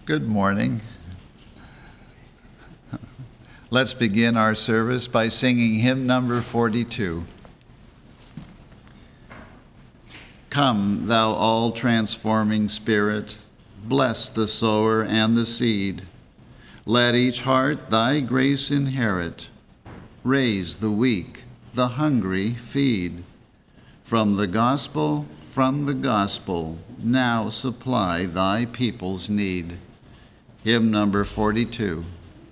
Good morning. Let's begin our service by singing hymn number 42. Come, thou all-transforming Spirit, bless the sower and the seed. Let each heart thy grace inherit. Raise the weak, the hungry feed. From the gospel, now supply thy people's need. Hymn number 42.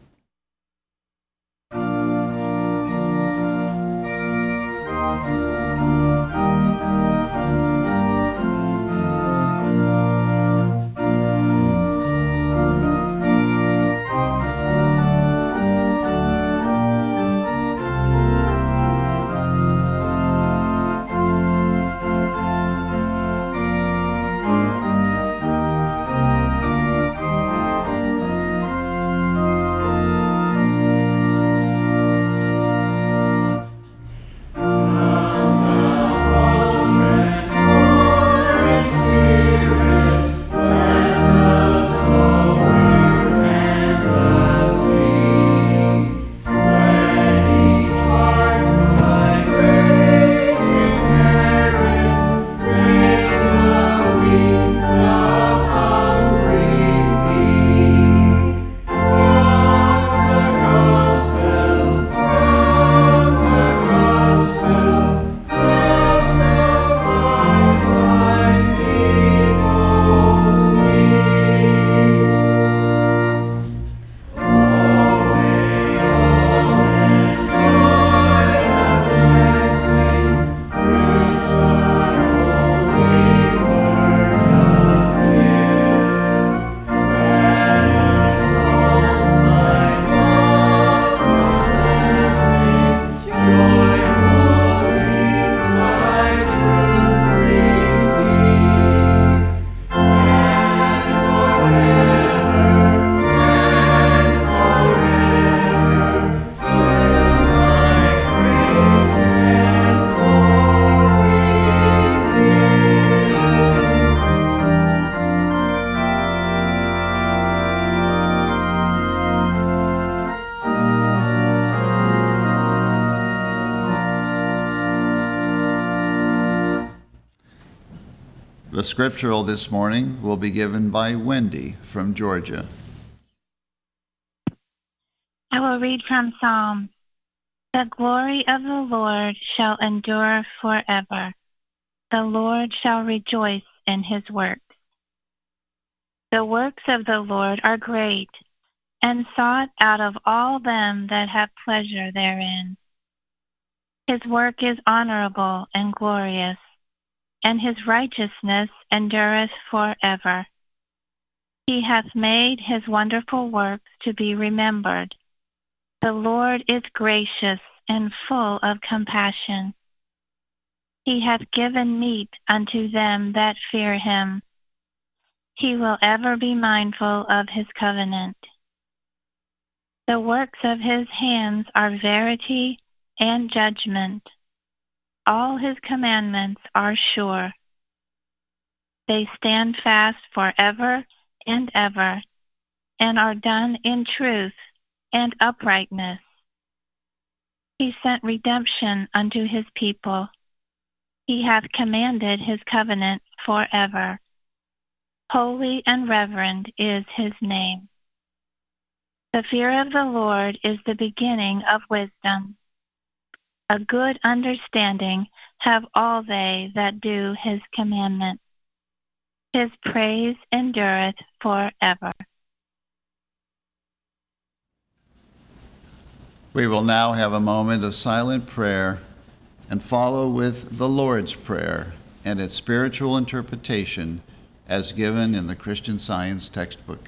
The scriptural this morning will be given by Wendy from Georgia. I will read from Psalms. The glory of the Lord shall endure forever. The Lord shall rejoice in his works. The works of the Lord are great, and sought out of all them that have pleasure therein. His work is honorable and glorious, and his righteousness endureth forever. He hath made his wonderful works to be remembered. The Lord is gracious and full of compassion. He hath given meat unto them that fear him. He will ever be mindful of his covenant. The works of his hands are verity and judgment. All his commandments are sure. They stand fast forever and ever, and are done in truth and uprightness. He sent redemption unto his people. He hath commanded his covenant forever. Holy and reverend is his name. The fear of the Lord is the beginning of wisdom. A good understanding have all they that do his commandments. His praise endureth forever. We will now have a moment of silent prayer and follow with the Lord's Prayer and its spiritual interpretation as given in the Christian Science textbook.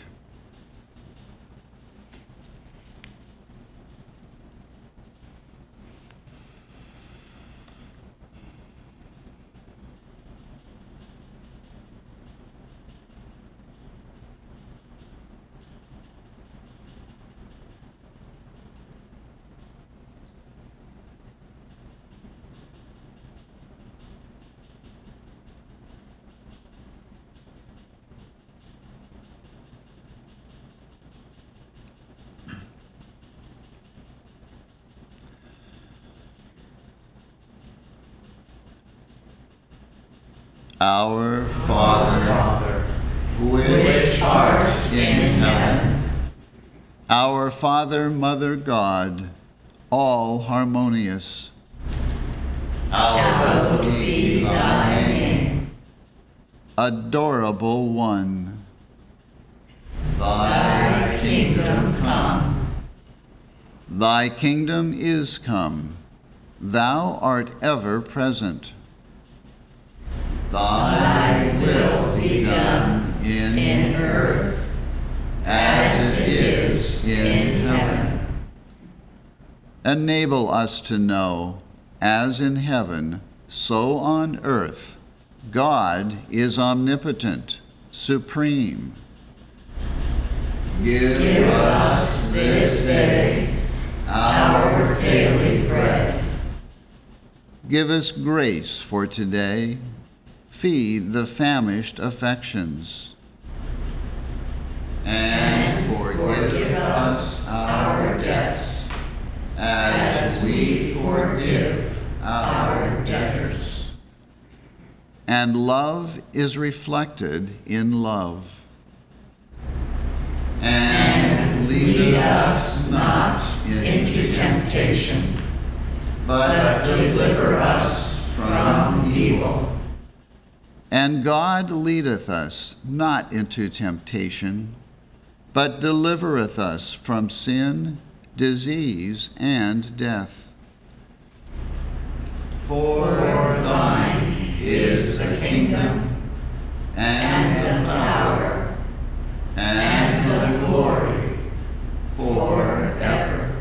Our Father, which art in heaven. Our Father, Mother God, all harmonious. Hallowed be thy name. Adorable One. Thy kingdom come. Thy kingdom is come. Thou art ever present. Thy will be done in earth as it is in heaven. Enable us to know, as in heaven, so on earth, God is omnipotent, supreme. Give us this day our daily bread. Give us grace for today. Feed the famished affections. And forgive us our debts, as we forgive our debtors. And love is reflected in love. And lead us not into temptation, but deliver us from evil. And God leadeth us not into temptation, but delivereth us from sin, disease, and death. For thine is the kingdom, and the power, and the glory, forever.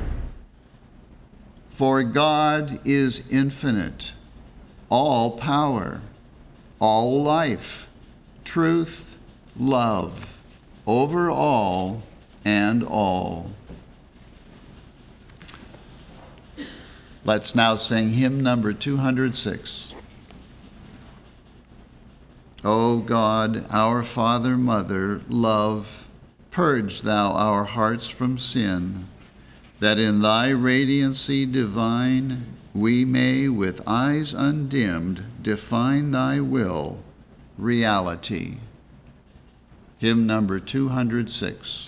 For God is infinite, all power, all life, truth, love, over all and all. Let's now sing hymn number 206. O God, our Father, Mother, love, purge thou our hearts from sin, that in thy radiancy divine we may with eyes undimmed define thy will, reality. Hymn number 206.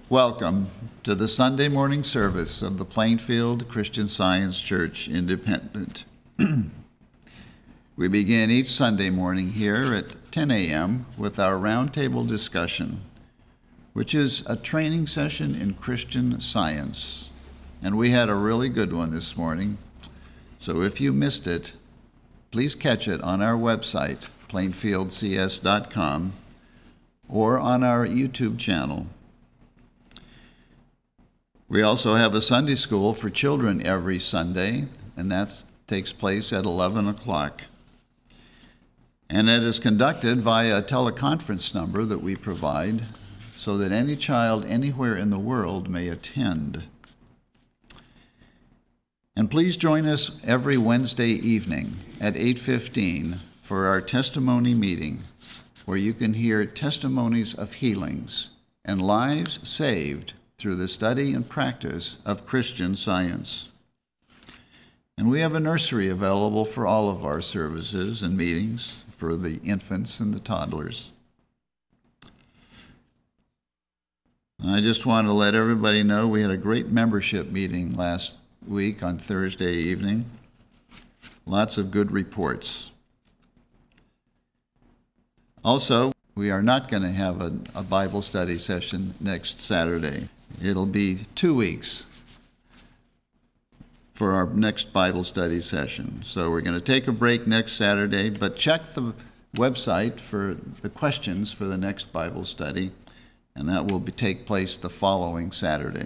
Welcome to the Sunday morning service of the Plainfield Christian Science Church Independent. We begin each Sunday morning here at 10 a.m. with our roundtable discussion, which is a training session in Christian Science. And we had a really good one this morning. So if you missed it, please catch it on our website, plainfieldcs.com, or on our YouTube channel. We also have a Sunday school for children every Sunday, and that takes place at 11 o'clock. And it is conducted via a teleconference number that we provide so that any child anywhere in the world may attend. And please join us every Wednesday evening at 8:15 for our testimony meeting, where you can hear testimonies of healings and lives saved through the study and practice of Christian Science. And we have a nursery available for all of our services and meetings for the infants and the toddlers. I just want to let everybody know we had a great membership meeting last week on Thursday evening. Lots of good reports. Also, we are not going to have a Bible study session next Saturday. It'll be 2 weeks for our next Bible study session. So we're going to take a break next Saturday, but check the website for the questions for the next Bible study, and that will take place the following Saturday.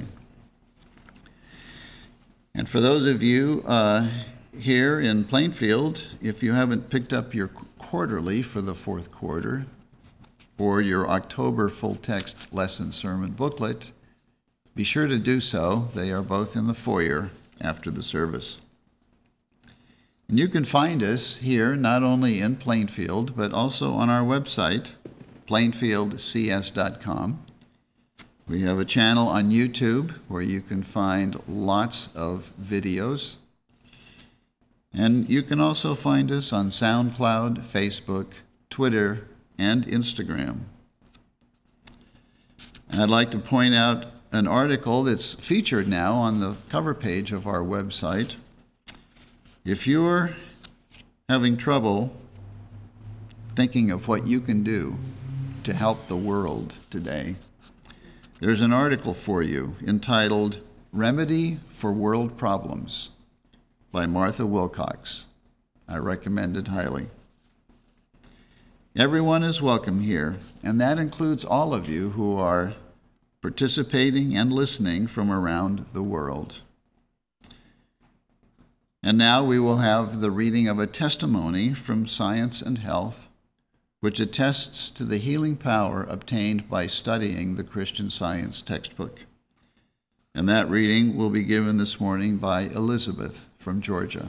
And for those of you here in Plainfield, if you haven't picked up your quarterly for the fourth quarter or your October full text lesson sermon booklet, be sure to do so. They are both in the foyer after the service. And you can find us here not only in Plainfield, but also on our website, plainfieldcs.com. We have a channel on YouTube where you can find lots of videos. And you can also find us on SoundCloud, Facebook, Twitter, and Instagram. And I'd like to point out an article that's featured now on the cover page of our website. If you're having trouble thinking of what you can do to help the world today, there's an article for you entitled Remedy for World Problems by Martha Wilcox. I recommend it highly. Everyone is welcome here, and that includes all of you who are participating and listening from around the world. And now we will have the reading of a testimony from Science and Health, which attests to the healing power obtained by studying the Christian Science textbook. And that reading will be given this morning by Elizabeth from Georgia.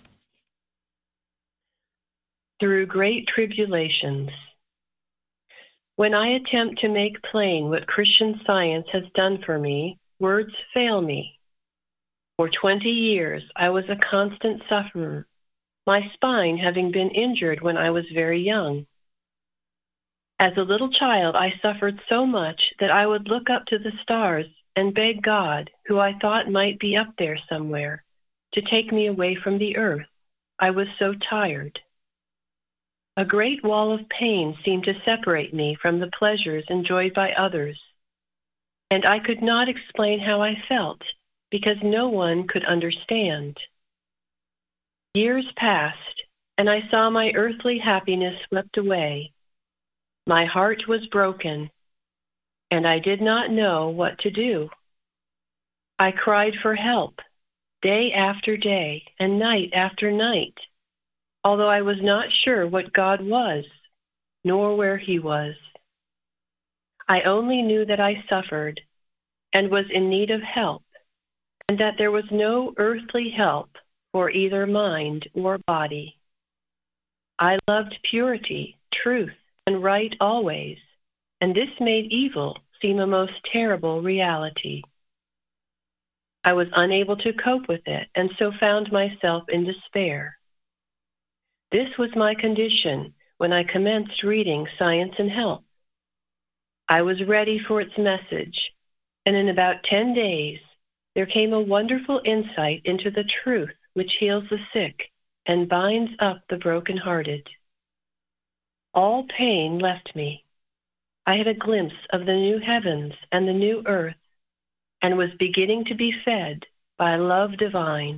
Through great tribulations. When I attempt to make plain what Christian Science has done for me, words fail me. For 20 years, I was a constant sufferer, my spine having been injured when I was very young. As a little child, I suffered so much that I would look up to the stars and beg God, who I thought might be up there somewhere, to take me away from the earth. I was so tired. A great wall of pain seemed to separate me from the pleasures enjoyed by others, and I could not explain how I felt, because no one could understand. Years passed, and I saw my earthly happiness swept away. My heart was broken, and I did not know what to do. I cried for help, day after day and night after night, although I was not sure what God was, nor where he was. I only knew that I suffered and was in need of help, and that there was no earthly help for either mind or body. I loved purity, truth, and right always, and this made evil seem a most terrible reality. I was unable to cope with it, and so found myself in despair. This was my condition when I commenced reading Science and Health. I was ready for its message, and in about 10 days, there came a wonderful insight into the truth which heals the sick and binds up the brokenhearted. All pain left me. I had a glimpse of the new heavens and the new earth, and was beginning to be fed by love divine.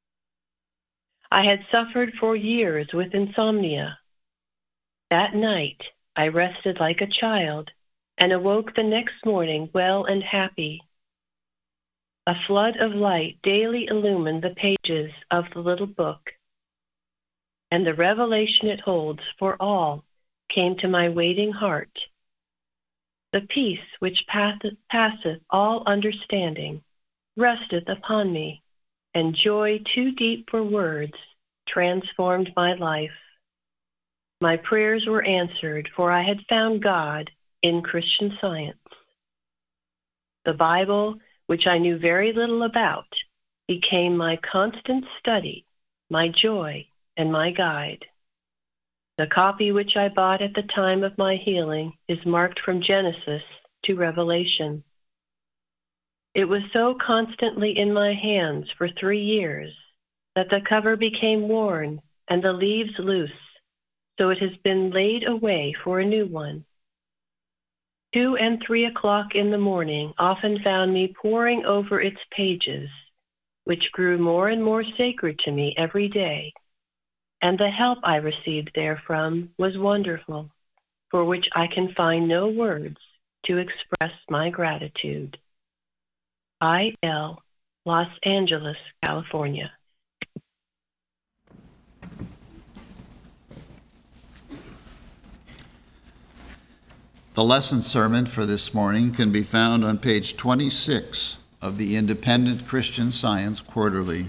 I had suffered for years with insomnia. That night, I rested like a child and awoke the next morning well and happy. A flood of light daily illumined the pages of the little book, and the revelation it holds for all came to my waiting heart. The peace which passeth all understanding resteth upon me, and joy too deep for words transformed my life. My prayers were answered, for I had found God in Christian Science. The Bible, which I knew very little about, became my constant study, my joy, and my guide. The copy which I bought at the time of my healing is marked from Genesis to Revelation. It was so constantly in my hands for 3 years that the cover became worn and the leaves loose, so it has been laid away for a new one. 2 and 3 o'clock in the morning often found me poring over its pages, which grew more and more sacred to me every day, and the help I received therefrom was wonderful, for which I can find no words to express my gratitude. I.L., Los Angeles, California. The lesson sermon for this morning can be found on page 26 of the Independent Christian Science Quarterly.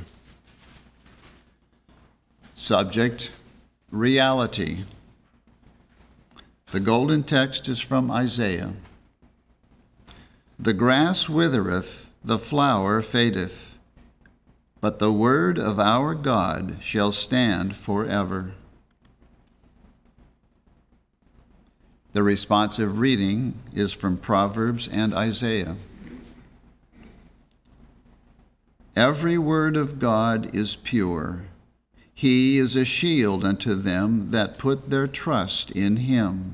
Subject, reality. The golden text is from Isaiah. The grass withereth, the flower fadeth, but the word of our God shall stand forever. The responsive reading is from Proverbs and Isaiah. Every word of God is pure. He is a shield unto them that put their trust in him.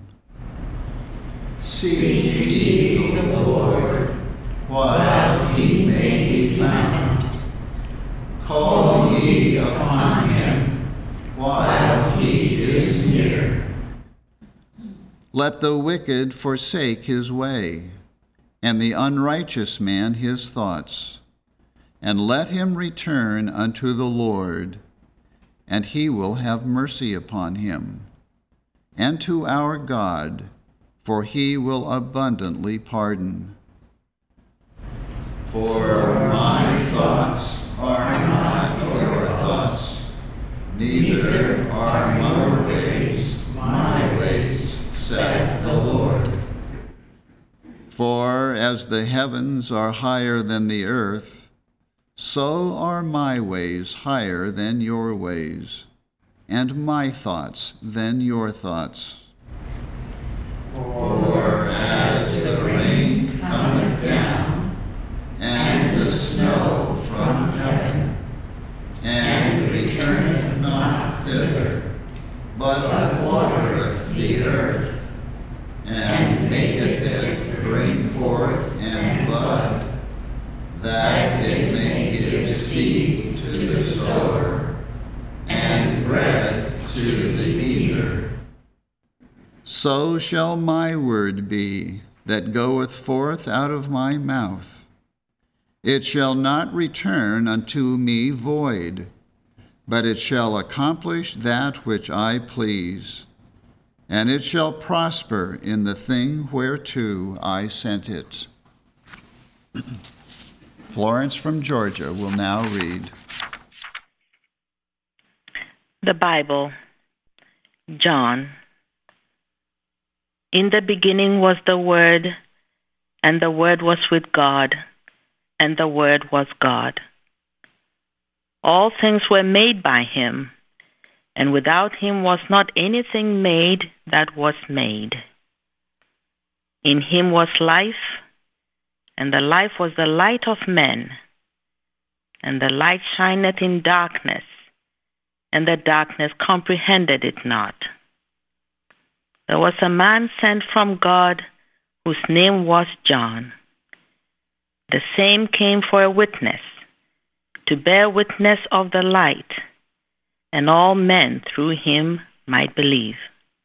Seek ye the Lord while he may be found. Call ye upon him while he is near. Let the wicked forsake his way, and the unrighteous man his thoughts, and let him return unto the Lord, and he will have mercy upon him, and to our God, for he will abundantly pardon. For my thoughts are not your thoughts, neither are your ways my ways, saith the Lord. For as the heavens are higher than the earth, so are my ways higher than your ways, and my thoughts than your thoughts. For as the rain cometh down, and the snow from heaven, and returneth not thither, but watereth the earth, and maketh it bring forth and bud, that it may give seed to the sower, and bread to the eater. So shall my word be that goeth forth out of my mouth. It shall not return unto me void, but it shall accomplish that which I please, and it shall prosper in the thing whereto I sent it. Florence from Georgia will now read. The Bible, John. In the beginning was the Word, and the Word was with God, and the Word was God. All things were made by him, and without him was not anything made that was made. In him was life, and the life was the light of men. And the light shineth in darkness, and the darkness comprehended it not. There was a man sent from God, whose name was John. The same came for a witness, to bear witness of the light, and all men through him might believe.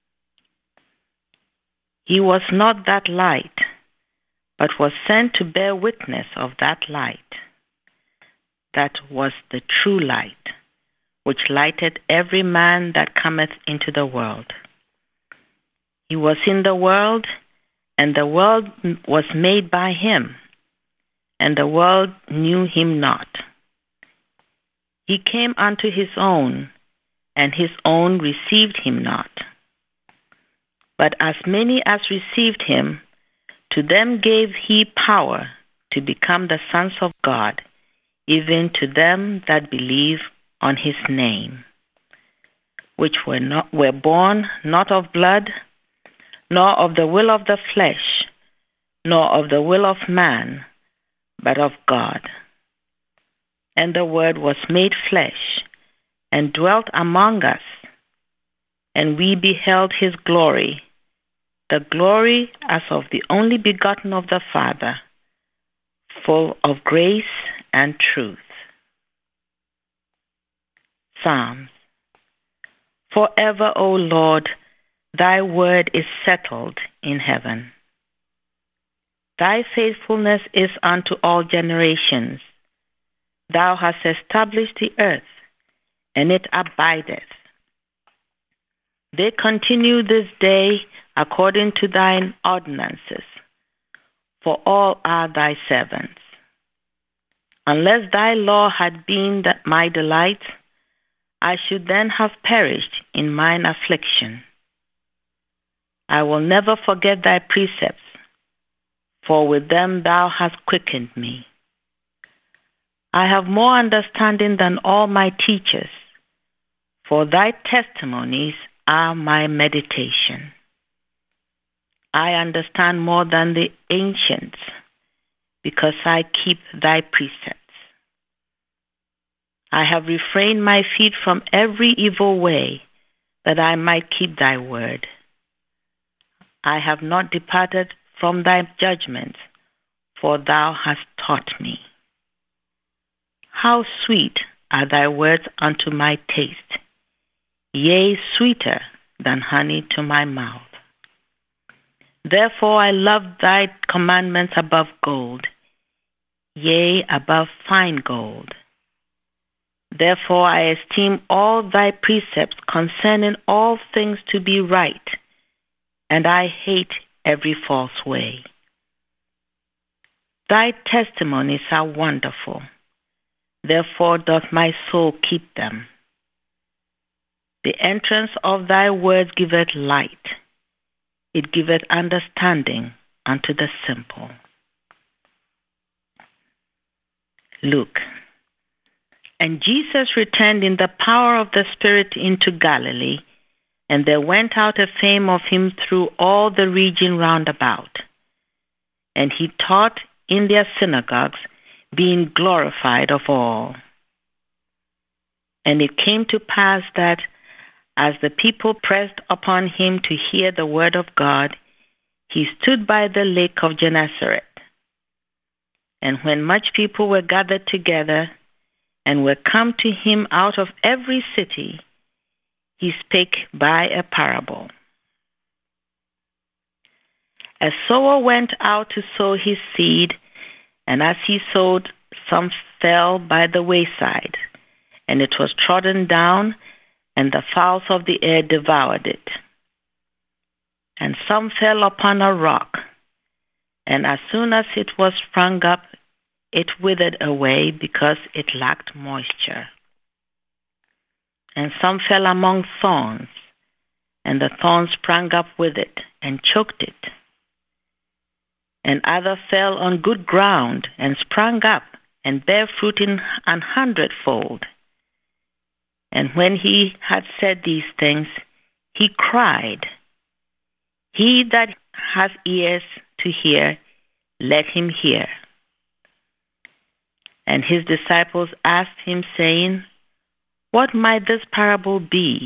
He was not that light, but was sent to bear witness of that light. That was the true light, which lighteth every man that cometh into the world. He was in the world, and the world was made by him, and the world knew him not. He came unto his own, and his own received him not. But as many as received him, to them gave he power to become the sons of God, even to them that believe on his name, which were born not of blood, nor of the will of the flesh, nor of the will of man, but of God. And the Word was made flesh, and dwelt among us, and we beheld his glory, the glory as of the only begotten of the Father, full of grace and truth. Psalms. Forever, O Lord, thy word is settled in heaven. Thy faithfulness is unto all generations. Thou hast established the earth, and it abideth. They continue this day according to thine ordinances, for all are thy servants. Unless thy law had been my delight, I should then have perished in mine affliction. I will never forget thy precepts, for with them thou hast quickened me. I have more understanding than all my teachers, for thy testimonies are my meditation. I understand more than the ancients, because I keep thy precepts. I have refrained my feet from every evil way, that I might keep thy word. I have not departed from thy judgments, for thou hast taught me. How sweet are thy words unto my taste, yea, sweeter than honey to my mouth. Therefore I love thy commandments above gold, yea, above fine gold. Therefore I esteem all thy precepts concerning all things to be right, and I hate every false way. Thy testimonies are wonderful, therefore doth my soul keep them. The entrance of thy words giveth light, it giveth understanding unto the simple. Luke. And Jesus returned in the power of the Spirit into Galilee, and there went out a fame of him through all the region round about. And he taught in their synagogues, being glorified of all. And it came to pass that, as the people pressed upon him to hear the word of God, he stood by the lake of Gennesaret. And when much people were gathered together, and were come to him out of every city, he spake by a parable. A sower went out to sow his seed, and as he sowed, some fell by the wayside, and it was trodden down, and the fowls of the air devoured it. And some fell upon a rock, and as soon as it was sprung up, it withered away because it lacked moisture. And some fell among thorns, and the thorns sprang up with it and choked it. And other fell on good ground and sprang up and bare fruit in 100-fold. And when he had said these things, he cried, He that hath ears to hear, let him hear. And his disciples asked him, saying, What might this parable be?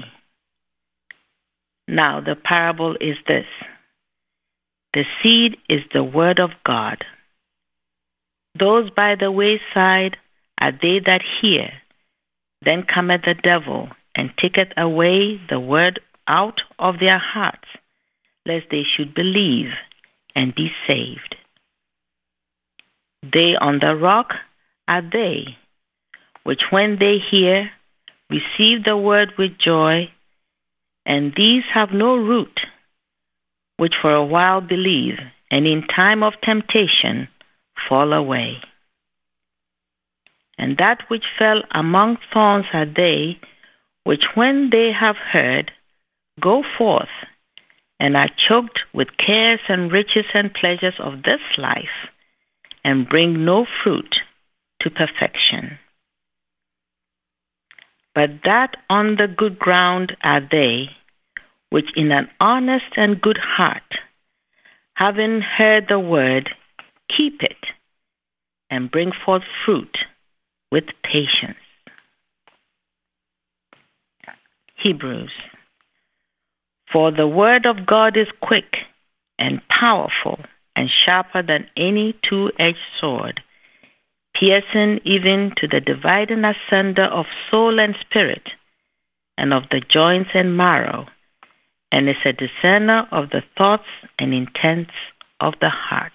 Now the parable is this. The seed is the word of God. Those by the wayside are they that hear. Then cometh the devil, and taketh away the word out of their hearts, lest they should believe and be saved. They on the rock are they, which when they hear, receive the word with joy, and these have no root, which for a while believe, and in time of temptation fall away. And that which fell among thorns are they, which when they have heard, go forth, and are choked with cares and riches and pleasures of this life, and bring no fruit to perfection. But that on the good ground are they, which in an honest and good heart, having heard the word, keep it, and bring forth fruit with patience. Hebrews. For the word of God is quick and powerful and sharper than any two-edged sword, piercing even to the dividing asunder of soul and spirit, and of the joints and marrow, and is a discerner of the thoughts and intents of the heart.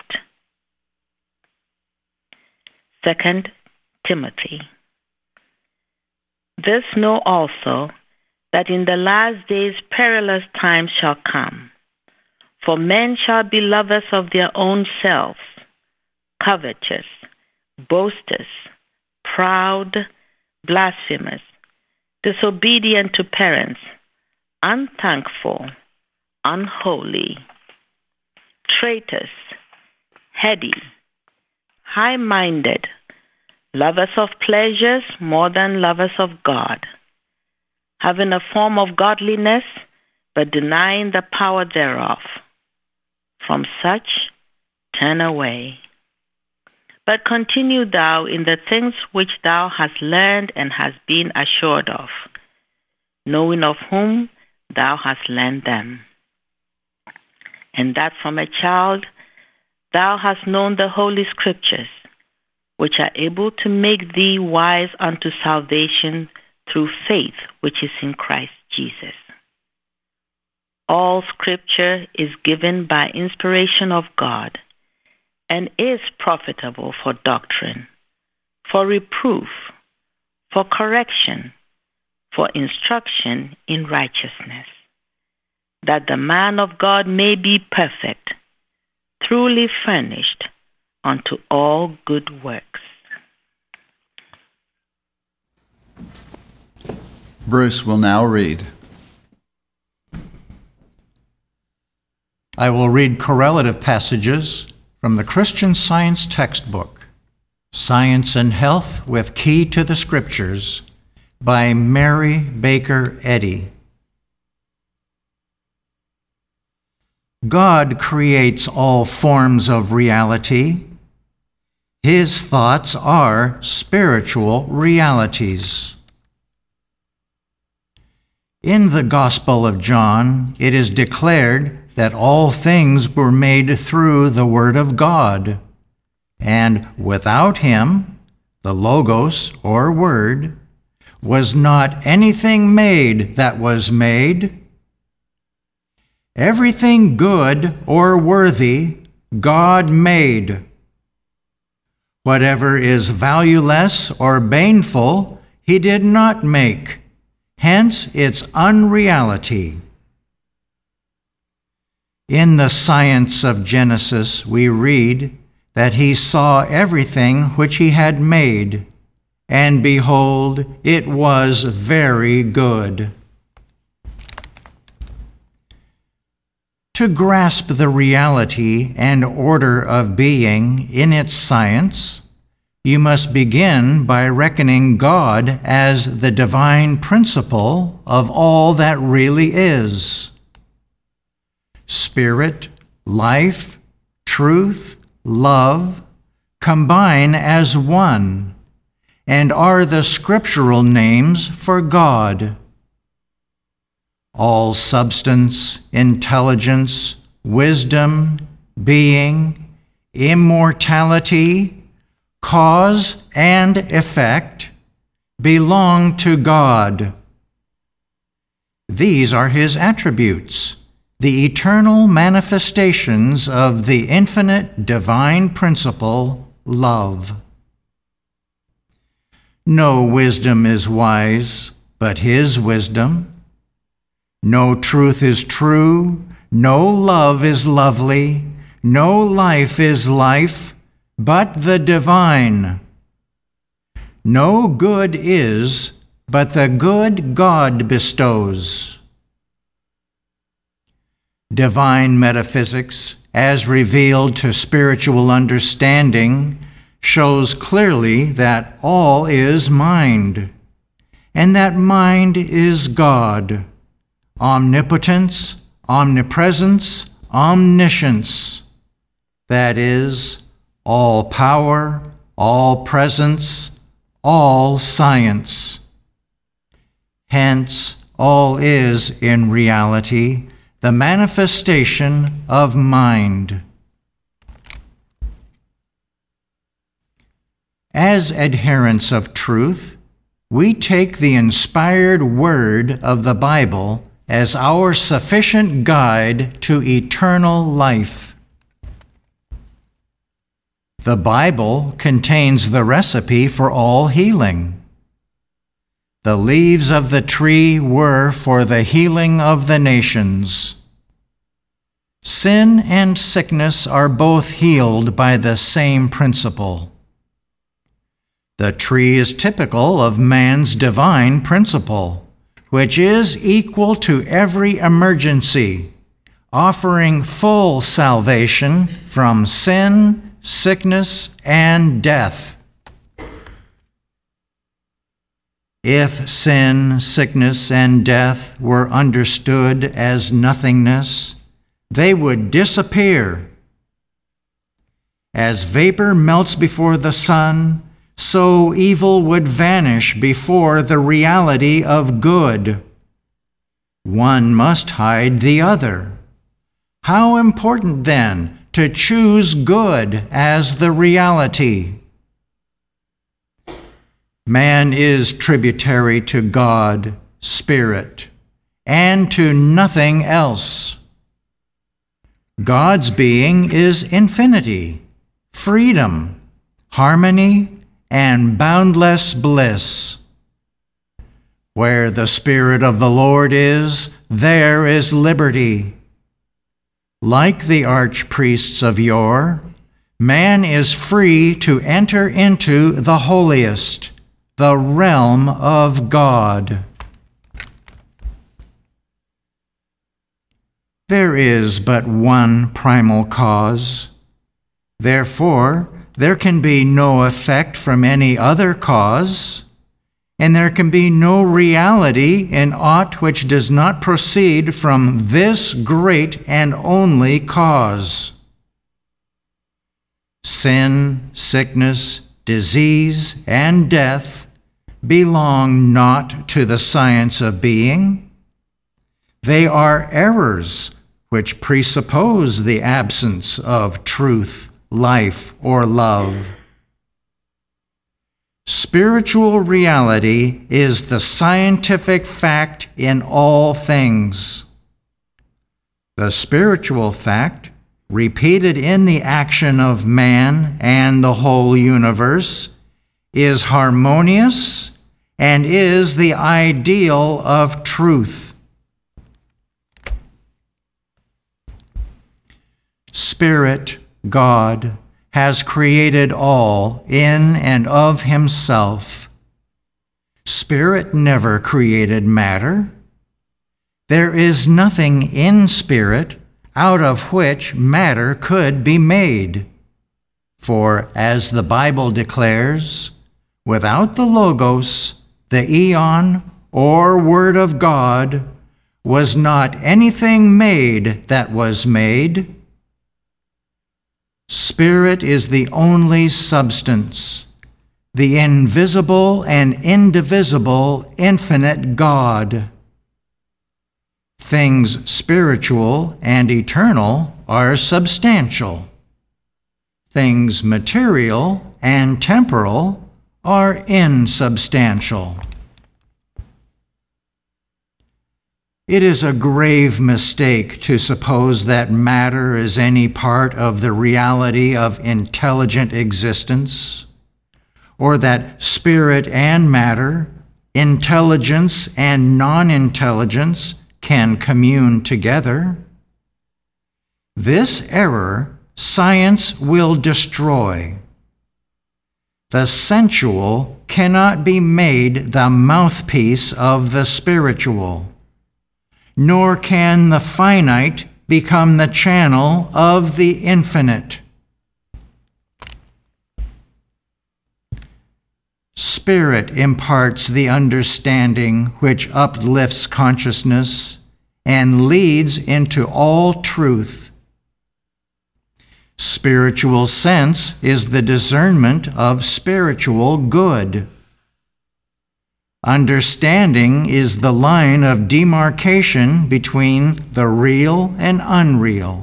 2 Timothy. This know also, that in the last days perilous times shall come. For men shall be lovers of their own selves, covetous, boasters, proud, blasphemous, disobedient to parents, unthankful, unholy, traitors, heady, high-minded, lovers of pleasures more than lovers of God, having a form of godliness, but denying the power thereof. From such turn away. But continue thou in the things which thou hast learned and hast been assured of, knowing of whom thou hast learned them, and that from a child thou hast known the holy Scriptures, which are able to make thee wise unto salvation through faith which is in Christ Jesus. All Scripture is given by inspiration of God, and is profitable for doctrine, for reproof, for correction, for instruction in righteousness, that the man of God may be perfect, truly furnished unto all good works. Bruce will now read. I will read correlative passages from the Christian Science textbook, Science and Health with Key to the Scriptures, by Mary Baker Eddy. God creates all forms of reality. His thoughts are spiritual realities. In the Gospel of John, it is declared that all things were made through the Word of God, and without him, the Logos, or Word, was not anything made that was made. Everything good or worthy, God made. Whatever is valueless or baneful, he did not make, hence its unreality. In the Science of Genesis, we read that he saw everything which he had made, and behold, it was very good. To grasp the reality and order of being in its science, you must begin by reckoning God as the divine principle of all that really is. Spirit, life, truth, love combine as one, and are the scriptural names for God. All substance, intelligence, wisdom, being, immortality, cause and effect belong to God. These are his attributes, the eternal manifestations of the infinite divine principle, love. No wisdom is wise but his wisdom. No truth is true, no love is lovely, no life is life, but the divine. No good is, but the good God bestows. Divine metaphysics, as revealed to spiritual understanding, shows clearly that all is mind, and that mind is God. Omnipotence, omnipresence, omniscience. That is, all power, all presence, all science. Hence, all is, in reality, the manifestation of mind. As adherents of truth, we take the inspired word of the Bible as our sufficient guide to eternal life. The Bible contains the recipe for all healing. The leaves of the tree were for the healing of the nations. Sin and sickness are both healed by the same principle. The tree is typical of man's divine principle, which is equal to every emergency, offering full salvation from sin, sickness, and death. If sin, sickness, and death were understood as nothingness, they would disappear. As vapor melts before the sun, so evil would vanish before the reality of good. One must hide the other. How important, then, to choose good as the reality. Man is tributary to God, Spirit, and to nothing else. God's being is infinity, freedom, harmony, and boundless bliss. Where the Spirit of the Lord is, there is liberty. Like the archpriests of yore, man is free to enter into the holiest, the realm of God. There is but one primal cause. Therefore, there can be no effect from any other cause, and there can be no reality in aught which does not proceed from this great and only cause. Sin, sickness, disease, and death belong not to the science of being. They are errors which presuppose the absence of truth, life, or love. Spiritual reality is the scientific fact in all things. The spiritual fact, repeated in the action of man and the whole universe, is harmonious and is the ideal of truth. Spirit, God, has created all in and of himself. Spirit never created matter. There is nothing in spirit out of which matter could be made. For, as the Bible declares, without the Logos, the Eon, or Word of God, was not anything made that was made. Spirit is the only substance, the invisible and indivisible, infinite God. Things spiritual and eternal are substantial. Things material and temporal are insubstantial. It is a grave mistake to suppose that matter is any part of the reality of intelligent existence, or that spirit and matter, intelligence and non-intelligence can commune together. This error science will destroy. The sensual cannot be made the mouthpiece of the spiritual, nor can the finite become the channel of the infinite. Spirit imparts the understanding which uplifts consciousness and leads into all truth. Spiritual sense is the discernment of spiritual good. Understanding is the line of demarcation between the real and unreal.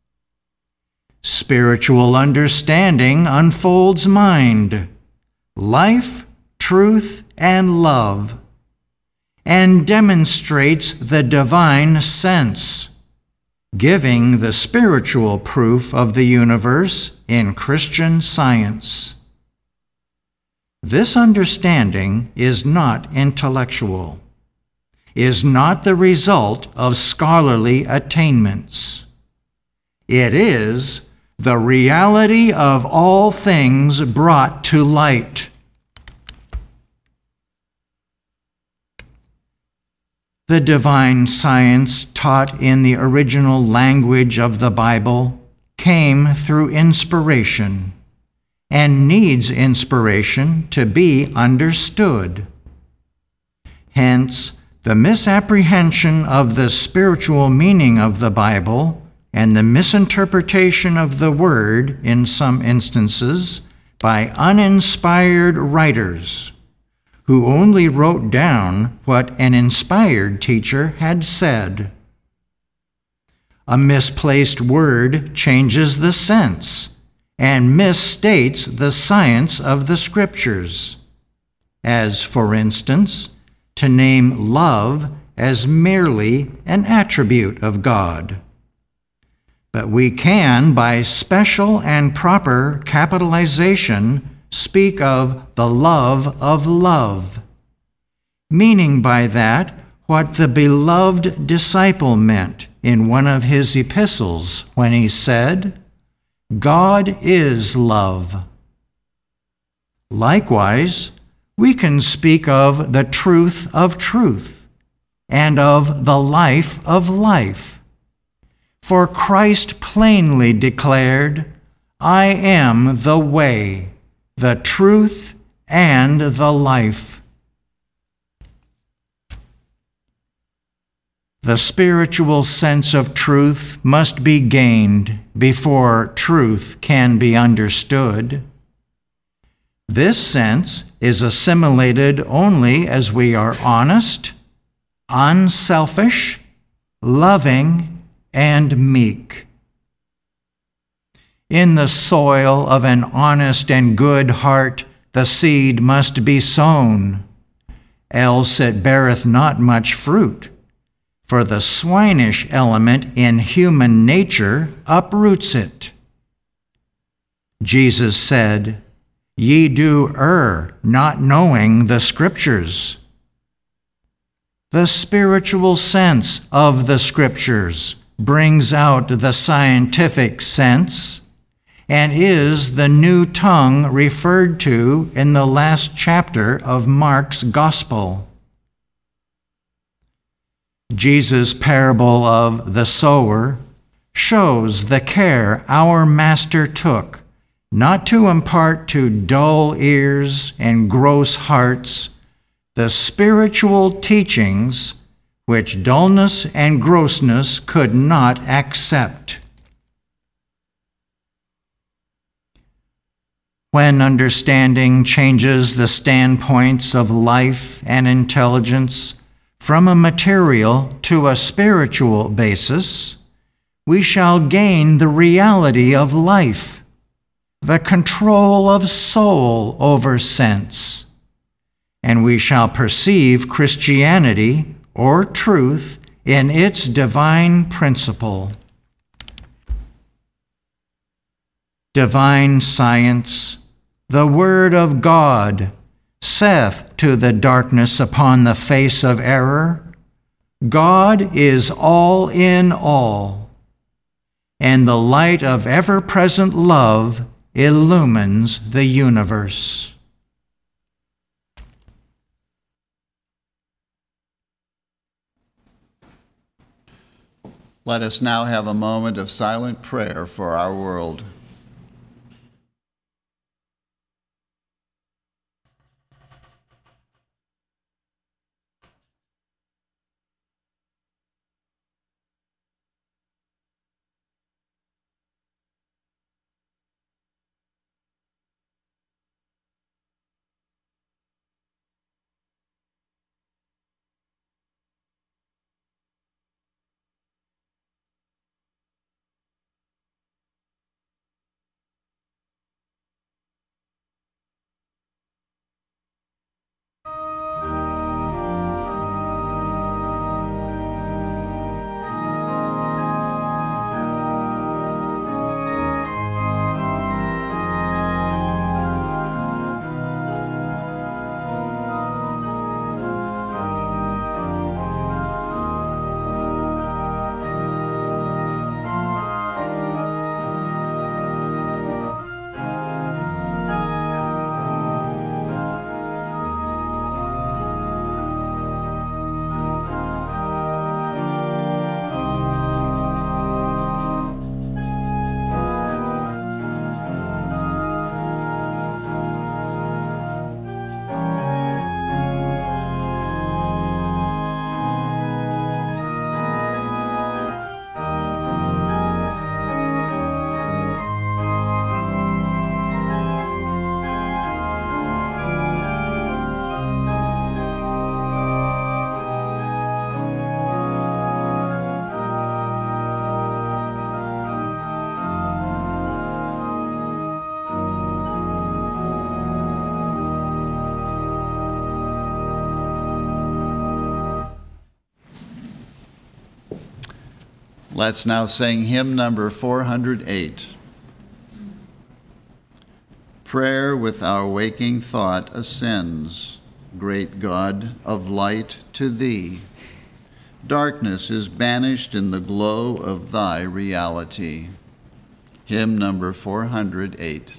Spiritual understanding unfolds mind, life, truth, and love, and demonstrates the divine sense, giving the spiritual proof of the universe in Christian Science. This understanding is not intellectual, is not the result of scholarly attainments. It is the reality of all things brought to light. The divine science taught in the original language of the Bible came through inspiration and needs inspiration to be understood. Hence, the misapprehension of the spiritual meaning of the Bible and the misinterpretation of the Word in some instances by uninspired writers who only wrote down what an inspired teacher had said. A misplaced word changes the sense and misstates the science of the Scriptures, as, for instance, to name love as merely an attribute of God. But we can, by special and proper capitalization, speak of the love of love, meaning by that what the beloved disciple meant in one of his epistles when he said, God is love. Likewise, we can speak of the truth of truth and of the life of life. For Christ plainly declared, I am the way, the truth, and the life. The spiritual sense of truth must be gained before truth can be understood. This sense is assimilated only as we are honest, unselfish, loving, and meek. In the soil of an honest and good heart the seed must be sown, else it beareth not much fruit, for the swinish element in human nature uproots it. Jesus said, Ye do err, not knowing the Scriptures. The spiritual sense of the Scriptures brings out the scientific sense and is the new tongue referred to in the last chapter of Mark's Gospel. Jesus' parable of the sower shows the care our Master took not to impart to dull ears and gross hearts the spiritual teachings which dullness and grossness could not accept. When understanding changes the standpoints of life and intelligence from a material to a spiritual basis, we shall gain the reality of life, the control of soul over sense, and we shall perceive Christianity, or truth, in its divine principle. Divine science, the Word of God, saith to the darkness upon the face of error, God is all in all, and the light of ever-present love illumines the universe. Let us now have a moment of silent prayer for our world. Let's now sing hymn number 408. Prayer with our waking thought ascends, great God of light, to thee. Darkness is banished in the glow of thy reality. Hymn number 408.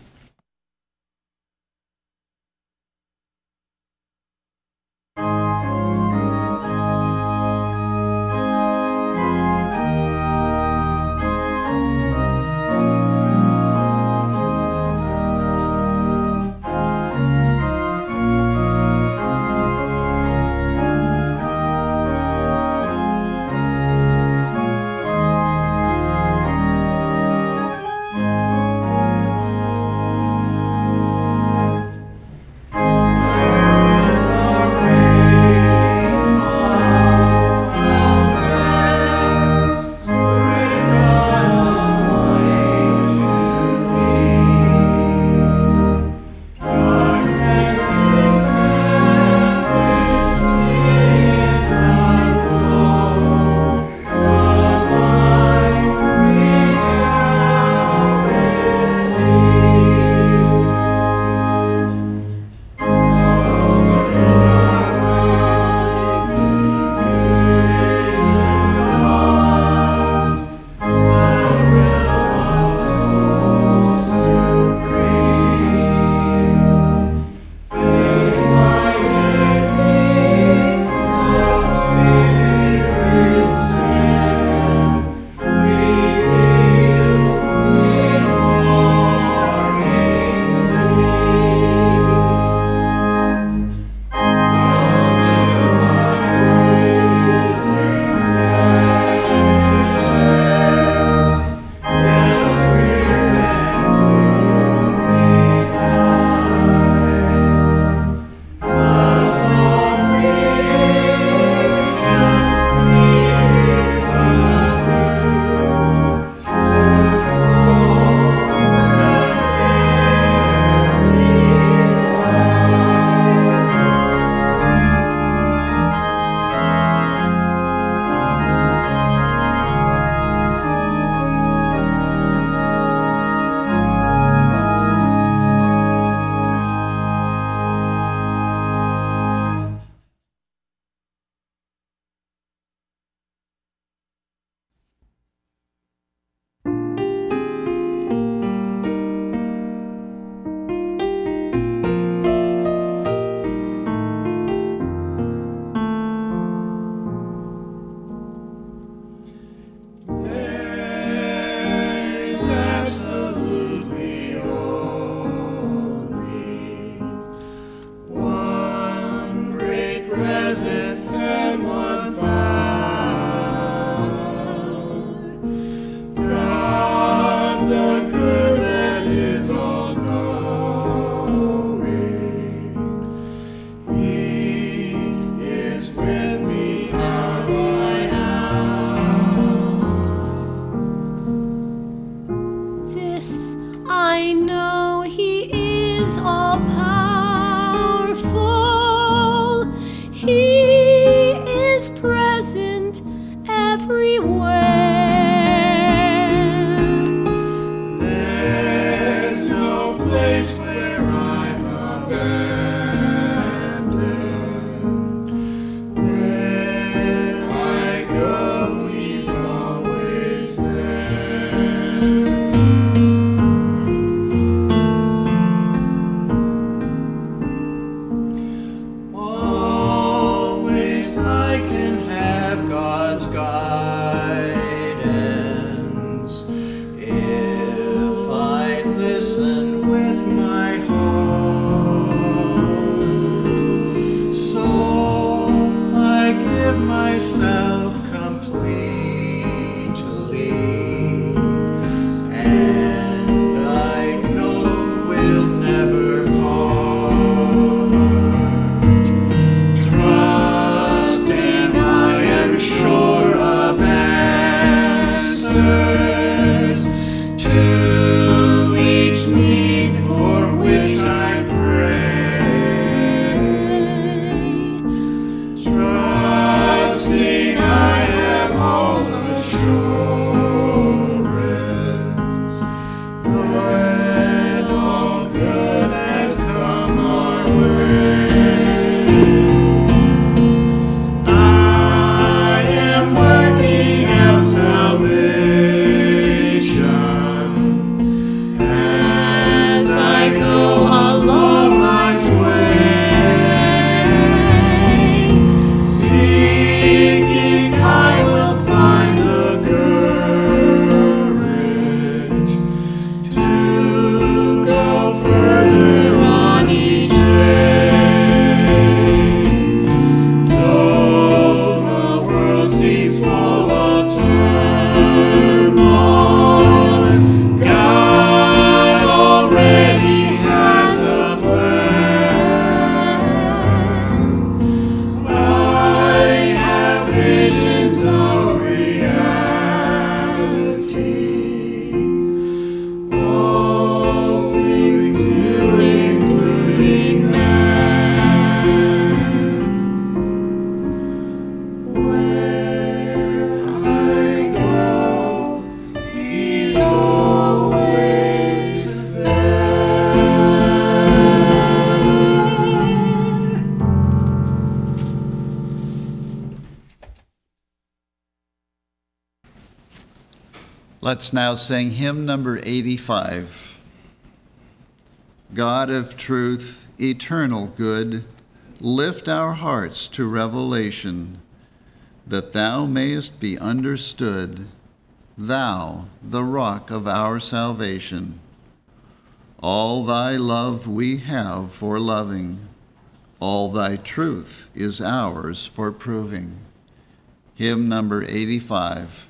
everywhere. There's no place where I'm abandoned. Where I go, He's always there. Always I can have God's guidance if I listen with my heart. So I give myself completely, and I know we'll never part. Trusting I am sure of answers to each need for which I pray. Trusting I have all assurance that all good has come our way. I am working out salvation as I go along life's way. Seeking, I will find the courage to go further on each day. Though the world seems full of turmoil, God already has a plan. I have visions of reality, all things new, including man. Where I go, He's always there. Let's now sing hymn number 85. God of truth, eternal good, lift our hearts to revelation, that Thou mayest be understood, Thou, the rock of our salvation. All Thy love we have for loving, all Thy truth is ours for proving. Hymn number 85.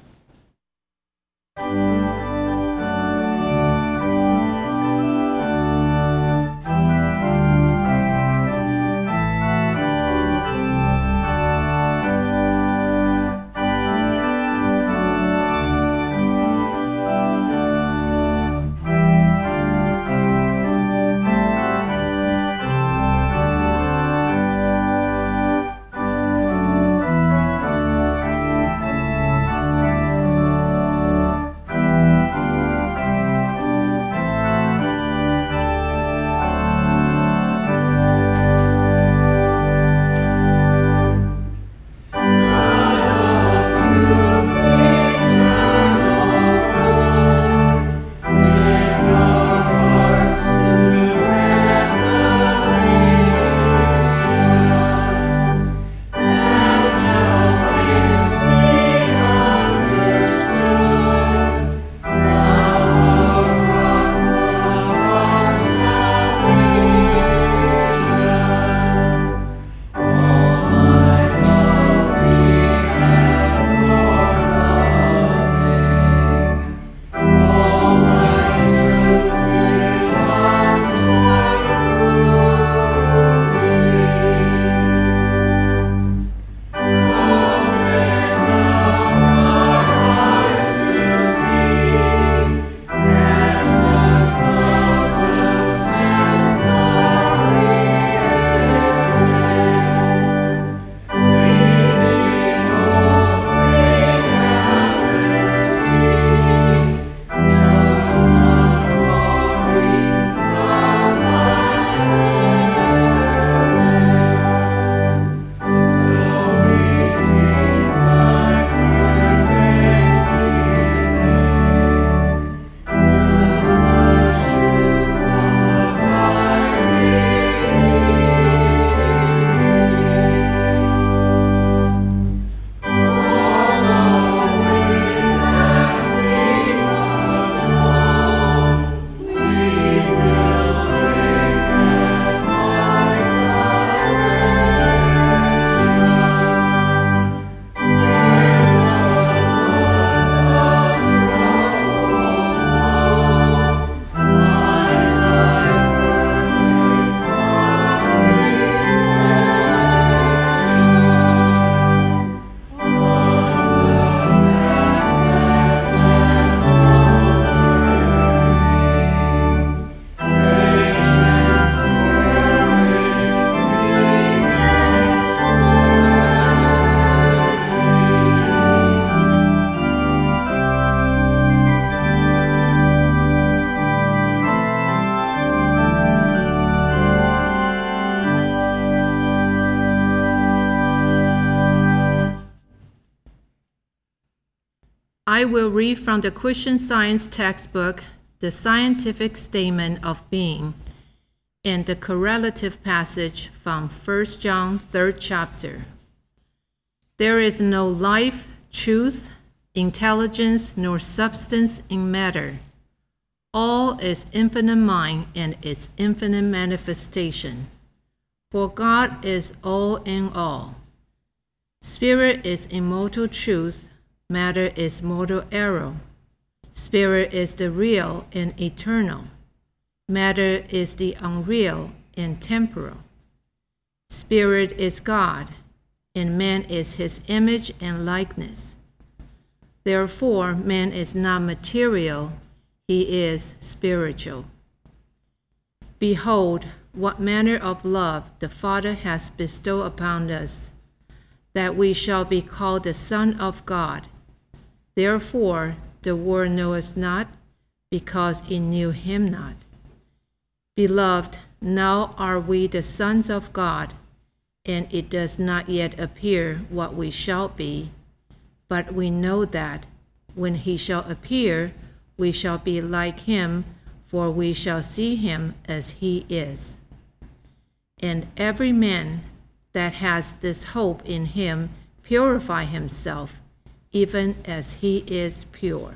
I will read from the Christian Science textbook, The Scientific Statement of Being, and the correlative passage from 1 John 3rd chapter. There is no life, truth, intelligence, nor substance in matter. All is infinite mind and its infinite manifestation. For God is all in all. Spirit is immortal truth, matter is mortal error. Spirit is the real and eternal. Matter is the unreal and temporal. Spirit is God, and man is his image and likeness. Therefore, man is not material, he is spiritual. Behold, what manner of love the Father has bestowed upon us, that we shall be called the Son of God. Therefore, the world knoweth not, because it knew him not. Beloved, now are we the sons of God, and it does not yet appear what we shall be, but we know that when he shall appear, we shall be like him, for we shall see him as he is. And every man that has this hope in him purify himself, even as he is pure.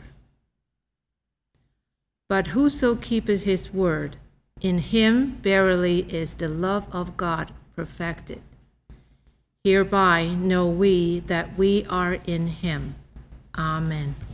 But whoso keepeth his word, in him verily is the love of God perfected. Hereby know we that we are in him. Amen.